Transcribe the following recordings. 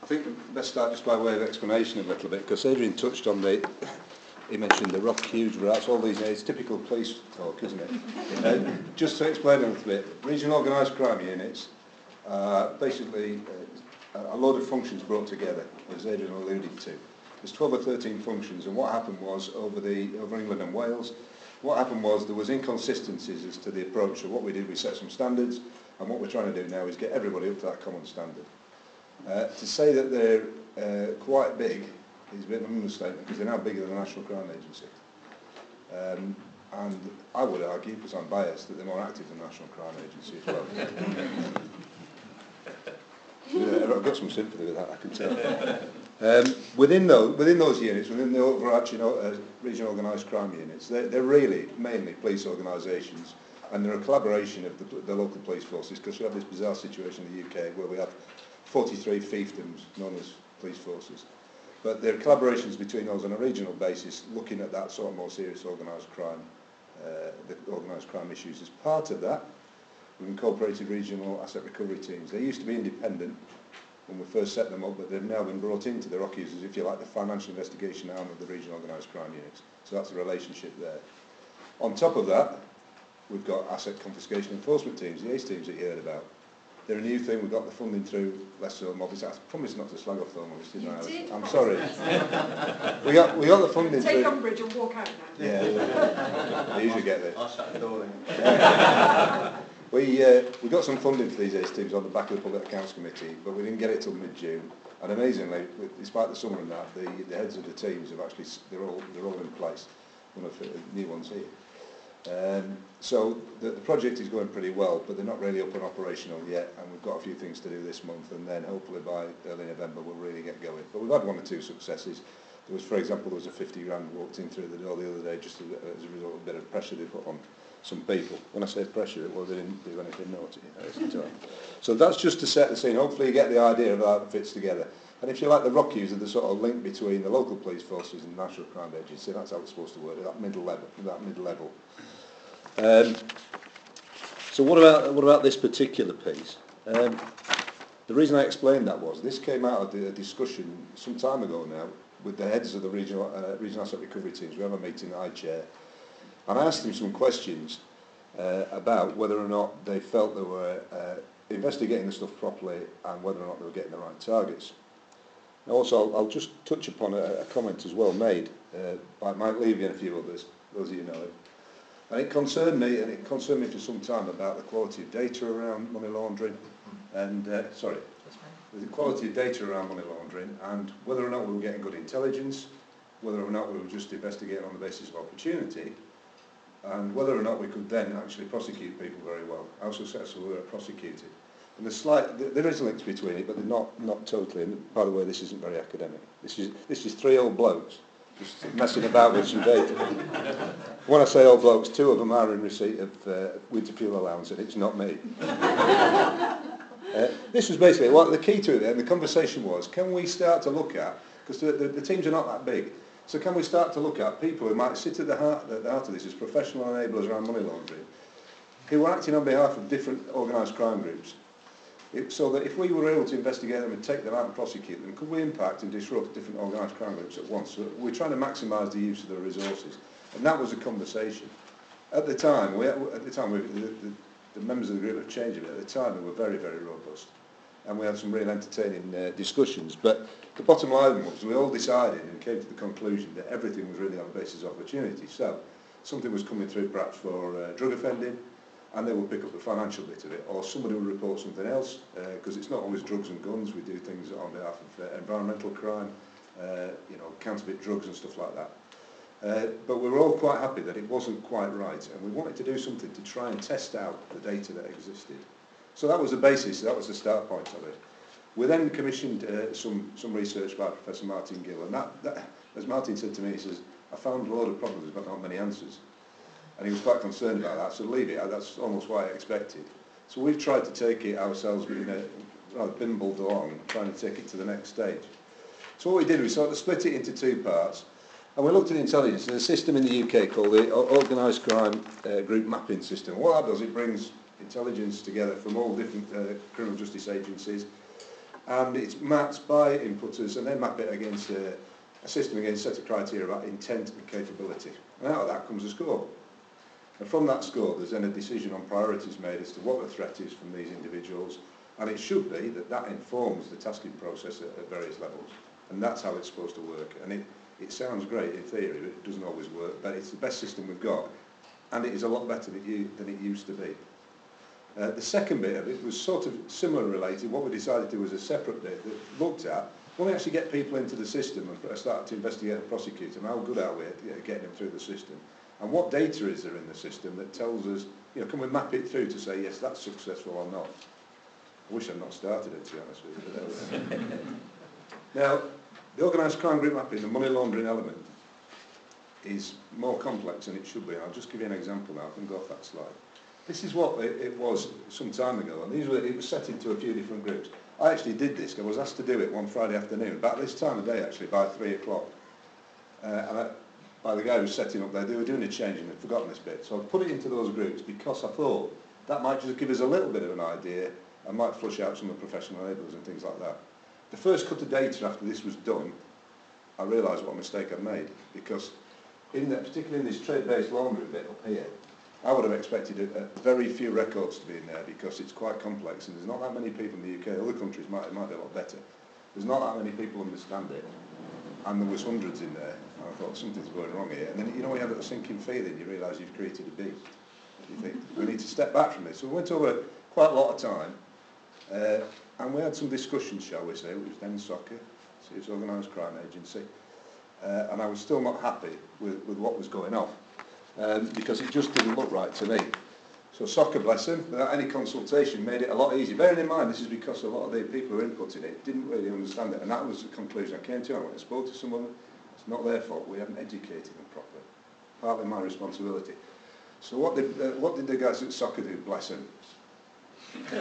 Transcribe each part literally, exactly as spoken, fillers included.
I think let's start just by way of explanation a little bit, because Adrian touched on the, he mentioned the rock huge routes, all these, it's typical police talk, isn't it? uh, just to explain a little bit, regional organised crime units are basically uh, a load of functions brought together, as Adrian alluded to. There's twelve or thirteen functions, and what happened was, over the over England and Wales, what happened was there was inconsistencies as to the approach. So what we did, we set some standards, and what we're trying to do now is get everybody up to that common standard. Uh, to say that they're uh, quite big is a bit of an understatement, because they're now bigger than the National Crime Agency. Um, and I would argue, because I'm biased, that they're more active than the National Crime Agency as well. Yeah, I've got some sympathy with that, I can tell. Um, within those, within those units, within the overarching uh, regional organised crime units, they're, they're really mainly police organisations, and they're a collaboration of the, the local police forces, because we have this bizarre situation in the U K where we have forty-three fiefdoms known as police forces. But there are collaborations between those on a regional basis, looking at that sort of more serious organised crime, uh, the organised crime issues. As part of that, we've incorporated regional asset recovery teams. They used to be independent when we first set them up, but they've now been brought into the Rockies as, if you like, the financial investigation arm of the regional organised crime units. So that's the relationship there. On top of that, we've got asset confiscation enforcement teams, the ACE teams that you heard about. They're a new thing. We've got the funding through Leicester Mobiles. I promised not to slag off them, didn't I? Did I'm sorry. we got we got the funding Take through. umbrage and walk out now. Yeah, they usually get this. I'll shut the door we uh, we got some funding for these ACE teams on the back of the Public Accounts Committee, but we didn't get it till mid-June. And amazingly, despite the summer and that, the, the heads of the teams have actually they're all they're all in place. One of the new ones here. Um, so the, the project is going pretty well, but they're not really up and operational yet, and we've got a few things to do this month, and then hopefully by early November we'll really get going. But we've had one or two successes. There was, for example, there was a fifty grand walked in through the door the other day just as, as a result of a bit of pressure they put on some people. When I say pressure, it was they didn't do anything naughty. So that's just to set the scene. Hopefully you get the idea of how it fits together. And if you like, the Rockies are the sort of link between the local police forces and the National Crime Agency. That's how it's supposed to work, at that middle level. That mid level. Um, so what about what about this particular piece? Um, the reason I explained that was this came out of the, a discussion some time ago now with the heads of the regional uh, regional asset recovery teams. We have a meeting that I chair, and I asked them some questions uh, about whether or not they felt they were uh, investigating the stuff properly and whether or not they were getting the right targets. Now also, I'll, I'll just touch upon a, a comment as well made uh, by Mike Levy and a few others, those of you know him. And it concerned me, and it concerned me for some time, about the quality of data around money laundering, and uh, sorry, the quality of data around money laundering, and whether or not we were getting good intelligence, whether or not we were just investigating on the basis of opportunity, and whether or not we could then actually prosecute people very well. How successful we were at prosecuting. And there's slight, there is links between it, but they're not not totally. And by the way, this isn't very academic. This is this is three old blokes just messing about with some data. When I say old blokes, two of them are in receipt of uh, winter fuel allowance, and it's not me. uh, this was basically, what the key to it then, the conversation was, can we start to look at, because the, the, the teams are not that big, so can we start to look at people who might sit at the heart, at the heart of this as professional enablers around money laundering, who are acting on behalf of different organised crime groups, it, so that if we were able to investigate them and take them out and prosecute them, could we impact and disrupt different organised crime groups at once? So we're trying to maximise the use of the resources. And that was a conversation. At the time, we, at the time, we, the, the, the members of the group have changed a bit. At the time, they were very, very robust, and we had some real entertaining uh, discussions. But the bottom line was, we all decided and came to the conclusion that everything was really on the basis of opportunity. So something was coming through, perhaps for uh, drug offending, and they would pick up the financial bit of it, or somebody would report something else, because uh, it's not always drugs and guns. We do things on behalf of uh, environmental crime, uh, you know, counterfeit drugs and stuff like that. Uh, but we were all quite happy that it wasn't quite right, and we wanted to do something to try and test out the data that existed. So that was the basis, that was the start point of it. We then commissioned uh, some, some research by Professor Martin Gill, and that, that, as Martin said to me, he says, I found a load of problems but not many answers. And he was quite concerned about that, so leave it, that's almost what I expected. So we've tried to take it ourselves, you know, rather bimbled along, trying to take it to the next stage. So what we did, we sort of split it into two parts. And we looked at intelligence. There's a system in the U K called the Organised Crime uh, Group Mapping System. What that does, it brings intelligence together from all different uh, criminal justice agencies, And it's mapped by inputters, and they map it against a, a system against a set of criteria about intent and capability. And out of that comes a score. And from that score, there's then a decision on priorities made as to what the threat is from these individuals. And it should be that that informs the tasking process at, at various levels. And that's how it's supposed to work. And it, it sounds great in theory, but it doesn't always work. But it's the best system we've got. And it is a lot better than, you, than it used to be. Uh, the second bit of it was sort of similar related. What we decided to do was a separate bit that looked at when we actually get people into the system and start to investigate and prosecute them, how good are we at getting them through the system? And what data is there in the system that tells us, you know, can we map it through to say, yes, that's successful or not? I wish I'd not started it, to be honest with you. Now, the organised crime group mapping, the money laundering element, is more complex than it should be. I'll just give you an example now. I can go off that slide. This is what it, it was some time ago, and these were, it was set into a few different groups. I actually did this. I was asked to do it one Friday afternoon, about this time of day actually, by three o'clock. Uh, and I, by the guy who was setting up there, they were doing a change and they'd forgotten this bit. So I put it into those groups because I thought that might just give us a little bit of an idea and might flush out some of the professional enablers and things like that. The first cut of data after this was done, I realised what a mistake I'd made, because in the, particularly in this trade-based laundry bit up here, I would have expected a, a very few records to be in there because it's quite complex and there's not that many people in the U K. Other countries might, it might be a lot better. There's not that many people understand it, and there was hundreds in there. And I thought something's going wrong here. And then you know, you have that sinking feeling. You realise you've created a beast. You think we need to step back from this. So we went over quite a lot of time, uh, and we had some discussions, shall we say. It was then soccer, so it's organised crime agency, uh, and I was still not happy with, with what was going on. Um, because it just didn't look right to me. So soccer, bless him, without any consultation, made it a lot easier. Bearing in mind, this is because a lot of the people who were inputting it didn't really understand it, and that was the conclusion I came to. I went and spoke to someone. It's not their fault. We haven't educated them properly. Partly my responsibility. So what did uh, what did the guys at soccer do? Bless them. no,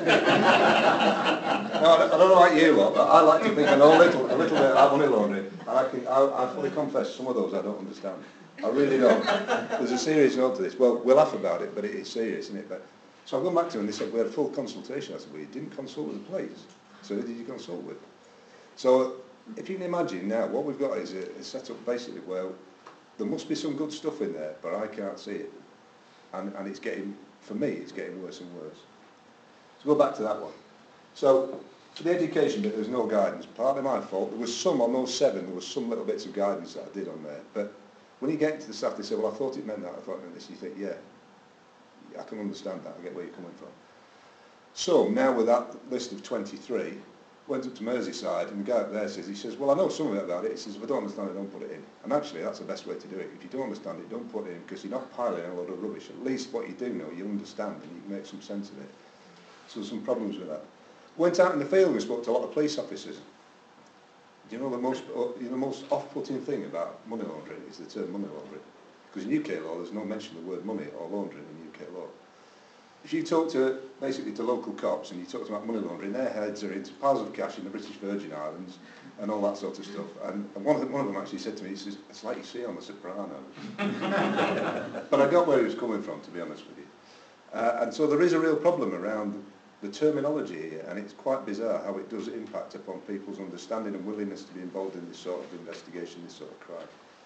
I, don't, I don't know like you lot, but I like to think I know a little, a little bit about money laundering, and I can I, I fully confess some of those I don't understand. I really don't. There's a serious note to this. Well, we'll laugh about it, but it is serious, isn't it? But, so I've gone back to them and they said, we had a full consultation. I said, well, you didn't consult with the police. So who did you consult with? So if you can imagine now, what we've got is a, a setup basically where there must be some good stuff in there, but I can't see it. And, and it's getting, for me, it's getting worse and worse. So go back to that one. So for the education bit, there was no guidance. Partly my fault. There was some, on those seven, there was some little bits of guidance that I did on there. But when you get into the staff, they say, well, I thought it meant that, I thought it meant this. You think, yeah, I can understand that, I get where you're coming from. So now with that list of twenty-three, went up to Merseyside, and the guy up there says, he says, well, I know some of it about it. He says, if I don't understand it, don't put it in. And actually, that's the best way to do it. If you don't understand it, don't put it in, because you're not piling a load of rubbish. At least what you do know, you understand, and you can make some sense of it. So there's some problems with that. Went out in the field and spoke to a lot of police officers. Do you know the most, you know, the most off-putting thing about money laundering is the term money laundering? Because in U K law, there's no mention of the word money or laundering in U K law. If you talk to, basically to local cops and you talk about money laundering, their heads are into piles of cash in the British Virgin Islands and all that sort of stuff. And, and one, of them, one of them actually said to me, he says, it's like you see on The Sopranos. But I got where he was coming from, to be honest with you. Uh, and so there is a real problem around the terminology here, and it's quite bizarre how it does impact upon people's understanding and willingness to be involved in this sort of investigation, this sort of crime.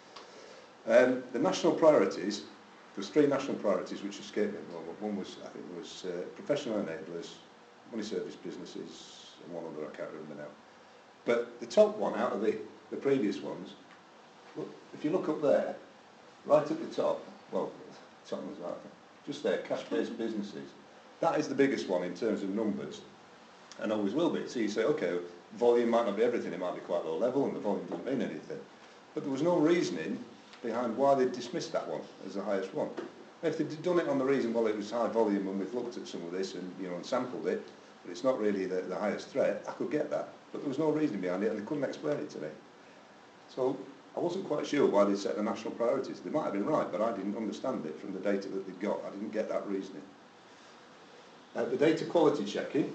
Um, the national priorities, there's three national priorities which escaped me at the moment. One was, I think, was uh, professional enablers, money service businesses, and one other I can't remember now. But the top one out of the, the previous ones, look, if you look up there, right at the top, well, top one's right, just there, cash-based businesses. That is the biggest one in terms of numbers, and always will be. So you say, okay, volume might not be everything, it might be quite low level, and the volume doesn't mean anything. But there was no reasoning behind why they dismissed that one as the highest one. If they'd done it on the reason, well, it was high volume, and we've looked at some of this and, you know, and sampled it, but it's not really the, the highest threat, I could get that. But there was no reason behind it, and they couldn't explain it to me. So I wasn't quite sure why they set the national priorities. They might have been right, but I didn't understand it from the data that they'd got. I didn't get that reasoning. Uh, the data quality checking,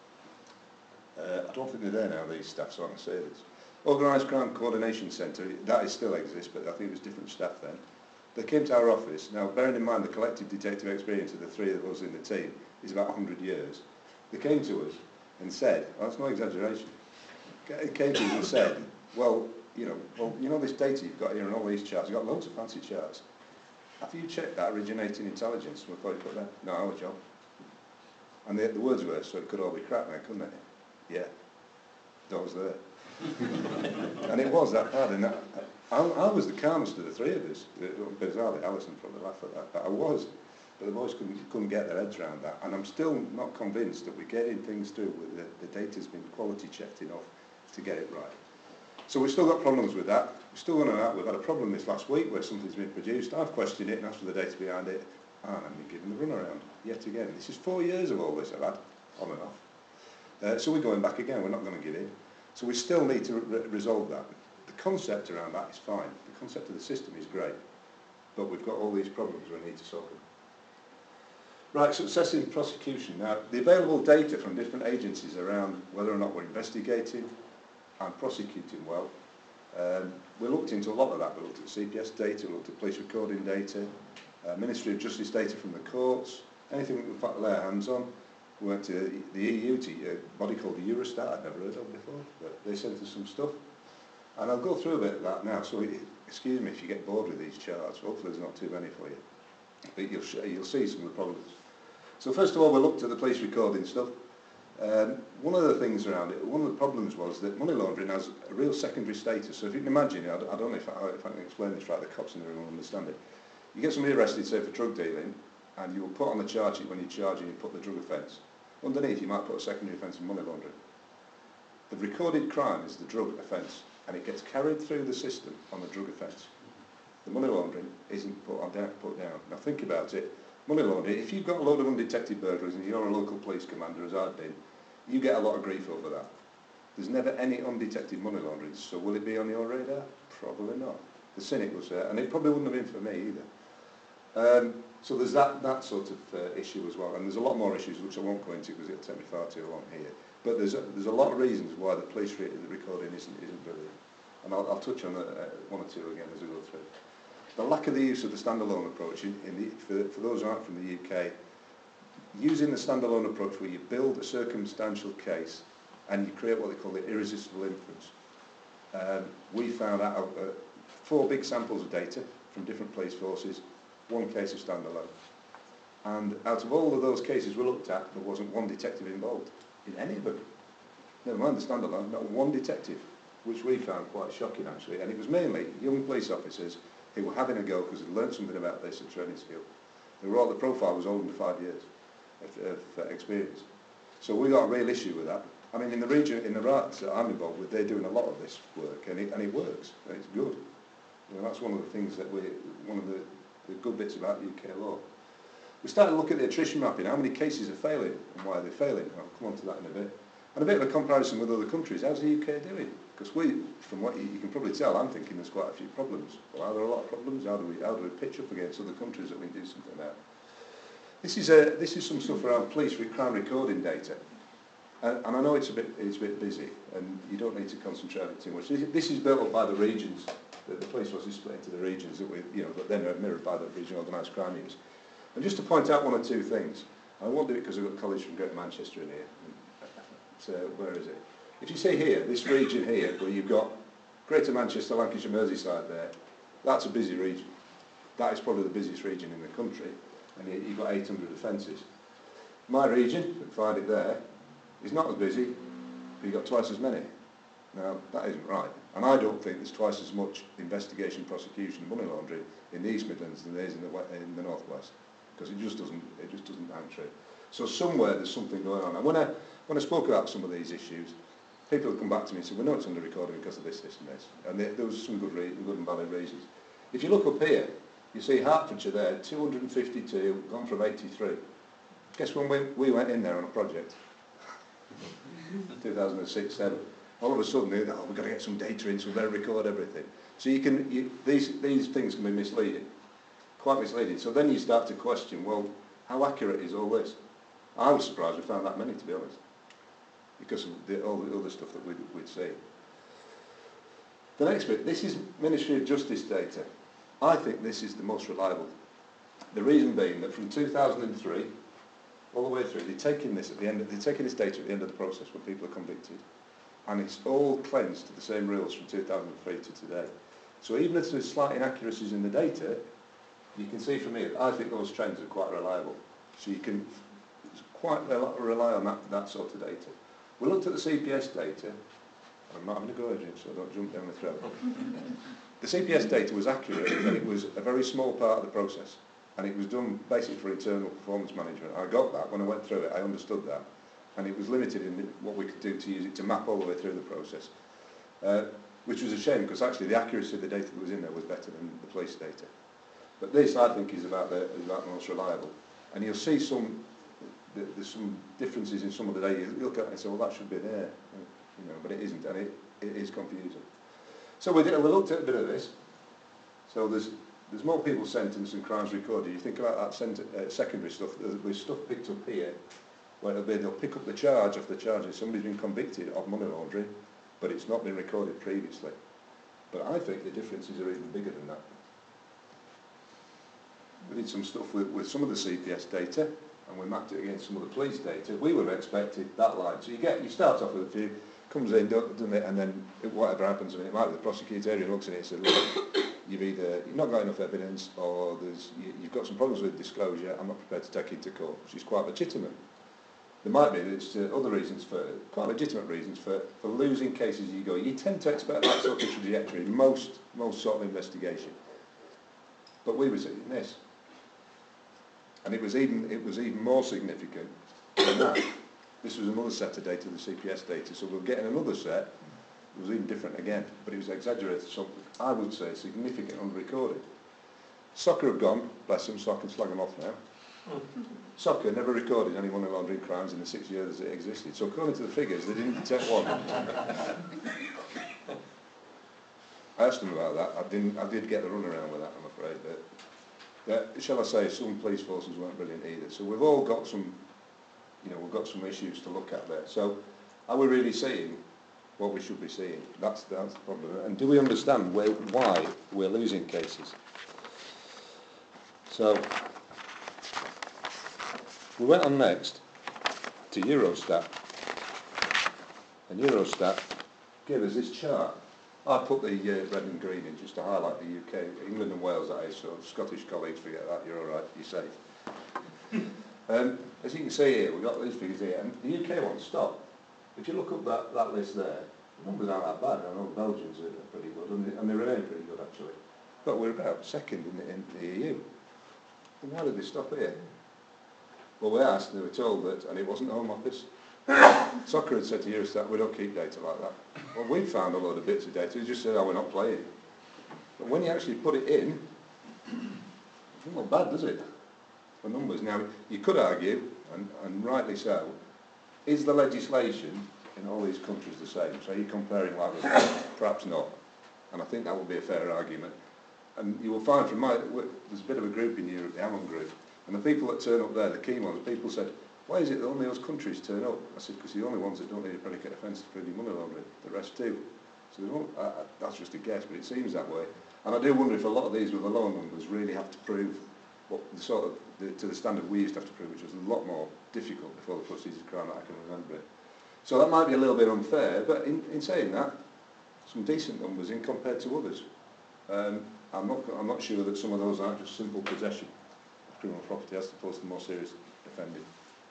uh, I don't think they're there now, these staff, so I can say this. Organised Crime Coordination Centre, that is still exists, but I think it was different staff then. They came to our office. Now, bearing in mind the collective detective experience of the three of us in the team is about one hundred years. They came to us and said, well, that's no exaggeration, came to us and said, well, you know, well, you know this data you've got here and all these charts, you've got loads of fancy charts. Have you checked that originating intelligence? We thought you put that. No, our job. And the, the words were, so it could all be crap then, couldn't it? Yeah. That was there. And it was that bad. And I, I, I was the calmest of the three of us. Bizarrely, Alison probably laughed at that, but I was. But the boys couldn't, couldn't get their heads around that. And I'm still not convinced that we're getting things through with the, the data's been quality checked enough to get it right. So we've still got problems with that. We're still going on that. We've had a problem this last week where something's been produced. I've questioned it and asked for the data behind it. And I've been given the runaround yet again. This is four years of all this I've had, on and off. Uh, so we're going back again. We're not going to give in. So we still need to re resolve that. The concept around that is fine. The concept of the system is great. But we've got all these problems we need to solve them. Right, success in prosecution. Now, the available data from different agencies around whether or not we're investigating and prosecuting well, um, we looked into a lot of that. We looked at C P S data, we looked at police recording data, uh, Ministry of Justice data from the courts, anything we could lay our hands on. We went to the E U, to a body called the Eurostat, I'd never heard of before, but they sent us some stuff. And I'll go through a bit of that now, so excuse me if you get bored with these charts, hopefully there's not too many for you. But you'll, you'll see some of the problems. So first of all, we looked at the police recording stuff. Um, one of the things around it, one of the problems was that money laundering has a real secondary status. So if you can imagine, I don't, I don't know if I, if I can explain this right, the cops in the room will understand it. You get somebody arrested, say for drug dealing, and you will put on the charge sheet when you're charging, you put the drug offence. Underneath, you might put a secondary offence of money laundering. The recorded crime is the drug offence, and it gets carried through the system on the drug offence. The money laundering isn't put, on down, put down. Now think about it. Money laundering, if you've got a load of undetected burglaries and you're a local police commander, as I've been, you get a lot of grief over that. There's never any undetected money laundering, so will it be on your radar? Probably not. The cynic will say, and it probably wouldn't have been for me either. Um, so there's that, that sort of uh, issue as well, and there's a lot more issues which I won't go into because it'll take me far too long here. But there's a, there's a lot of reasons why the police re the recording isn't, isn't brilliant. And I'll, I'll touch on uh, one or two again as we go through. The lack of the use of the standalone approach, in, in the, for, for those who aren't from the U K, using the standalone approach where you build a circumstantial case and you create what they call the irresistible inference. Um, we found out uh, four big samples of data from different police forces, one case of standalone. And out of all of those cases we looked at, there wasn't one detective involved in any of them. Never mind the standalone, not one detective, which we found quite shocking actually. And it was mainly young police officers who were having a go because they'd learned something about this at training school. They were all, the profile was older than five years of, of uh, experience. So we got a real issue with that. I mean, in the region, in the rats that I'm involved with, they're doing a lot of this work, and it, and it works, and it's good. You know, that's one of the things that we, one of the, the good bits about U K law. We started to look at the attrition mapping, how many cases are failing, and why are they failing. I'll come on to that in a bit. And a bit of a comparison with other countries. How's the U K doing? Because we, from what you, you can probably tell, I'm thinking there's quite a few problems. Well, are there a lot of problems? How do we, how do we pitch up against other countries that we can do something about? This is, a, this is some stuff around police crime recording data. And, and I know it's a, bit, it's a bit busy, and you don't need to concentrate on it too much. This, this is built up by the regions. The, the police force is split into the regions that we, you know, that then are mirrored by the regional organised crime units. And just to point out one or two things, I won't do it because I've got colleagues from Greater Manchester in here. So where is it? If you see here, this region here, where you've got Greater Manchester, Lancashire, Merseyside there, that's a busy region. That is probably the busiest region in the country, and you've got eight hundred offences. My region, you can find it there, is not as busy, but you've got twice as many. Now, that isn't right. And I don't think there's twice as much investigation, prosecution, money laundering in the East Midlands than there is in the, in the North West, because it just doesn't, it just doesn't hang true. So somewhere there's something going on. And when I, when I spoke about some of these issues, people have come back to me and said, we know it's under recording because of this, this and this. And there, there was some good, re good and valid reasons. If you look up here, you see Hertfordshire there, two hundred and fifty-two, gone from eighty-three. Guess when we, we went in there on a project? two thousand six, seven. All of a sudden, they, oh, we've got to get some data in, so we better record everything. So you can, you, these, these things can be misleading, quite misleading. So then you start to question, well, how accurate is all this? I was surprised we found that many, to be honest, because of the, all the other stuff that we'd, we'd seen. The next bit, this is Ministry of Justice data. I think this is the most reliable. The reason being that from two thousand three all the way through, they're taking this at the end. They're taking this data at the end of the process when people are convicted, and it's all cleansed to the same rules from two thousand three to today. So even if there's slight inaccuracies in the data, you can see from here, I think those trends are quite reliable. So you can quite rely on that, that sort of data. We looked at the C P S data. I'm not having a go at you, so don't jump down the throat. The C P S data was accurate, and it was a very small part of the process. And it was done basically for internal performance management. I got that. When I went through it, I understood that. And it was limited in what we could do to use it to map all the way through the process. Uh, which was a shame, because actually the accuracy of the data that was in there was better than the police data. But this, I think, is about the, is about the most reliable. And you'll see some, there's some differences in some of the data. You look at it and say, well, that should be there. You know, but it isn't, and it, it is confusing. So we, did, we looked at a bit of this. So there's there's more people sentenced than crimes recorded. You think about that cent uh, secondary stuff. There's stuff picked up here, where it'll be, they'll pick up the charge of the charges. Somebody's been convicted of money laundering, but it's not been recorded previously. But I think the differences are even bigger than that. We did some stuff with, with some of the C P S data, and we mapped it against some of the police data. We would have expected that line. So you get, you start off with a few, comes in, doesn't it, and then it, whatever happens, I mean, it might be the prosecutor area looks at it and says, look, you've either you've not got enough evidence, or there's you, you've got some problems with disclosure. I'm not prepared to take it to court, which is quite legitimate. There might be there's uh, other reasons for quite legitimate reasons for, for losing cases. You go, you tend to expect that sort of trajectory in most most sort of investigation. But we were seeing this, and it was even it was even more significant than that. This was another set of data, the C P S data. So we're getting another set. It was even different again, but it was exaggerated. So I would say significant unrecorded. Soccer have gone, bless them, so I can slag them off now. Soccer never recorded any money laundering crimes in the six years that it existed. So according to the figures, they didn't detect one. I asked them about that. I didn't. I did get the runaround with that, I'm afraid. But that, shall I say, some police forces weren't brilliant either. So we've all got some, you know, we've got some issues to look at there. So are we really seeing what we should be seeing? That's that's the problem. And do we understand where, why we're losing cases? So we went on next to Eurostat, and Eurostat gave us this chart. I put the uh, red and green in just to highlight the U K, England and Wales, that is, so Scottish colleagues, forget that, you're all right, you're safe. um, as you can see here, we've got these figures here, and the U K one stop. If you look up that, that list there, the numbers aren't that bad. I know the Belgians are pretty good, and they, and they remain pretty good, actually. But we're about second in the, in the E U. And why did they stop here? Well, we asked, and they were told that, and it wasn't the Home Office. Soccer had said to Eurostat, we don't keep data like that. Well, we found a load of bits of data, we just said, oh, we're not playing. But when you actually put it in, it's not bad, does it? The numbers. Now, you could argue, and, and rightly so, is the legislation in all these countries the same? So you're comparing like this? Perhaps not. And I think that would be a fair argument. And you will find from my, there's a bit of a group in Europe, the Ammon group, and the people that turn up there, the key ones, people said, why is it that only those countries turn up? I said, because the only ones that don't need a predicate offence to prove money laundering, the rest do. So uh, that's just a guess, but it seems that way. And I do wonder if a lot of these with the lower numbers really have to prove what the sort of, the, to the standard we used to have to prove, which was a lot more difficult before the proceeds of crime that I can remember it. So that might be a little bit unfair, but in, in saying that, some decent numbers in compared to others. Um, I'm not, I'm not sure that some of those aren't just simple possession of criminal property as opposed to more serious offending.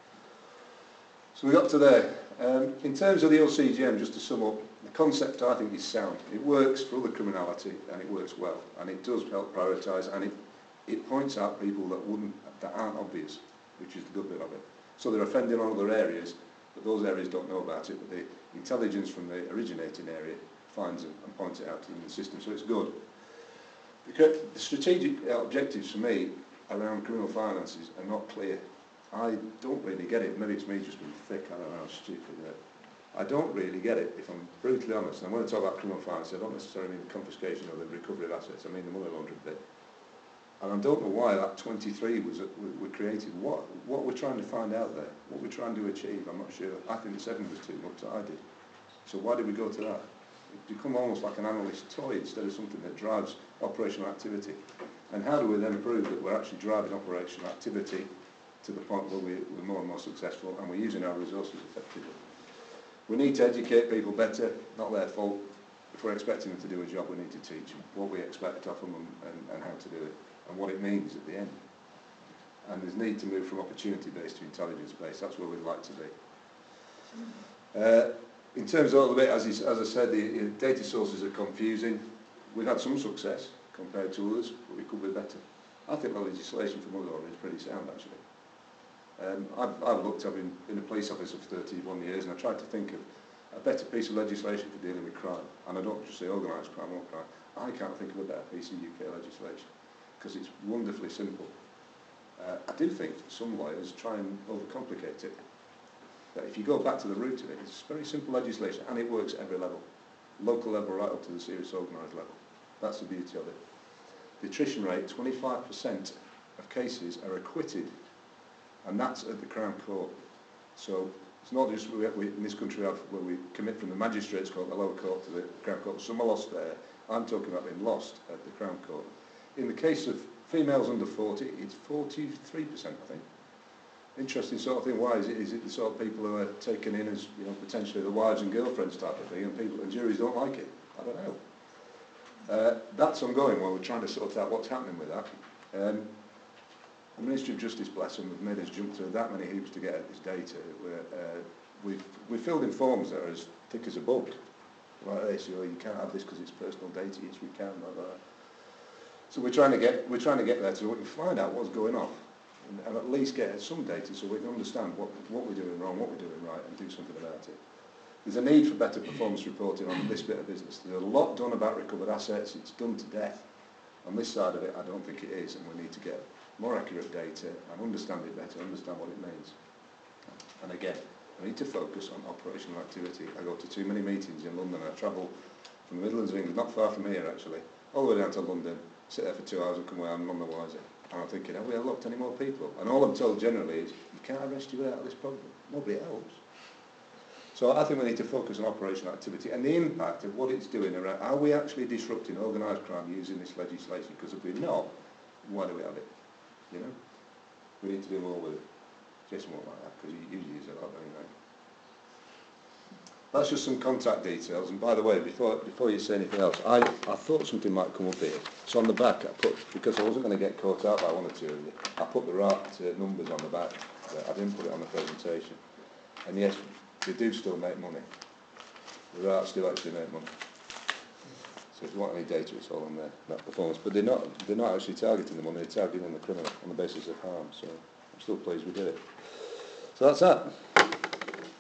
So we got to there. Um, in terms of the O C G M, just to sum up, the concept I think is sound. It works for other criminality and it works well, and it does help prioritise, and it, it points out people that wouldn't, that aren't obvious, which is the good bit of it. So they're offending on other areas, but those areas don't know about it, but the intelligence from the originating area finds them and points it out to them in the system, so it's good. The, the strategic objectives for me around criminal finances are not clear. I don't really get it. Maybe it's me just being thick, I don't know, stupid. Yeah. I don't really get it, if I'm brutally honest. And when I talk about criminal finance, I don't necessarily mean the confiscation or the recovery of assets, I mean the money laundering bit. And I don't know why that twenty-three was were created. What what we're trying to find out there, what we're trying to achieve, I'm not sure. I think the seven was too much, I did. So why did we go to that? It's become almost like an analyst toy instead of something that drives operational activity. And how do we then prove that we're actually driving operational activity to the point where we, we're more and more successful and we're using our resources effectively? We need to educate people better, not their fault. If we're expecting them to do a job, we need to teach them what we expect of them and, and, and how to do it, and what it means at the end. And there's need to move from opportunity-based to intelligence-based. That's where we'd like to be. Uh, in terms of all of it, as, he, as I said, the, the data sources are confusing. We've had some success compared to others, but we could be better. I think the legislation from other is pretty sound, actually. Um, I've, I've looked, I've been in a police officer for thirty-one years, and I tried to think of a better piece of legislation for dealing with crime. And I don't just say organised crime or crime. I can't think of a better piece of U K legislation, because it's wonderfully simple. Uh, I do think some lawyers try and overcomplicate it. But if you go back to the root of it, it's very simple legislation, and it works at every level. Local level right up to the serious organised level. That's the beauty of it. The attrition rate, twenty-five percent of cases are acquitted, and that's at the Crown Court. So it's not just we, we, in this country we have, where we commit from the Magistrates Court, the lower court, to the Crown Court. Some are lost there. I'm talking about being lost at the Crown Court. In the case of females under forty, it's forty-three percent, I think. Interesting sort of thing. Why is it? Is it the sort of people who are taken in as, you know, potentially the wives and girlfriends type of thing, and people and juries don't like it? I don't know. Uh, that's ongoing while we're trying to sort out what's happening with that. Um, the Ministry of Justice, bless them, have made us jump through that many hoops to get at this data. We're, uh, we've we filled in forms that are as thick as a book. Like this, you know, you can't have this because it's personal data. Yes, we can. Blah, blah. So we're trying to get we're trying to get there so we can find out what's going on, and, and at least get some data so we can understand what what we're doing wrong, what we're doing right, and do something about it. There's a need for better performance reporting on this bit of business. There's a lot done about recovered assets. It's done to death. On this side of it, I don't think it is, and we need to get more accurate data and understand it better, understand what it means. And again, I need to focus on operational activity. I go to too many meetings in London. I travel from the Midlands of England, not far from here actually, all the way down to London, sit there for two hours and come away, I'm none the wiser. And I'm thinking, have we unlocked any more people? And all I'm told generally is, you can't arrest you without this problem. Nobody helps. So I think we need to focus on operational activity and the impact of what it's doing around, are we actually disrupting organised crime using this legislation? Because if we're not, why do we have it? You know? We need to do more with it. Jason won't like that, because he usually uses it a lot anyway. That's just some contact details, and by the way, before before you say anything else, I, I thought something might come up here. So on the back, I put, because I wasn't going to get caught out by one or two of you, I put the right uh, numbers on the back. I didn't put it on the presentation. And yes, they do still make money. The right still actually make money. So if you want any data, it's all on there, that performance. But they're not they're not actually targeting the money, they're targeting the criminal on the basis of harm. So I'm still pleased we did it. So that's that.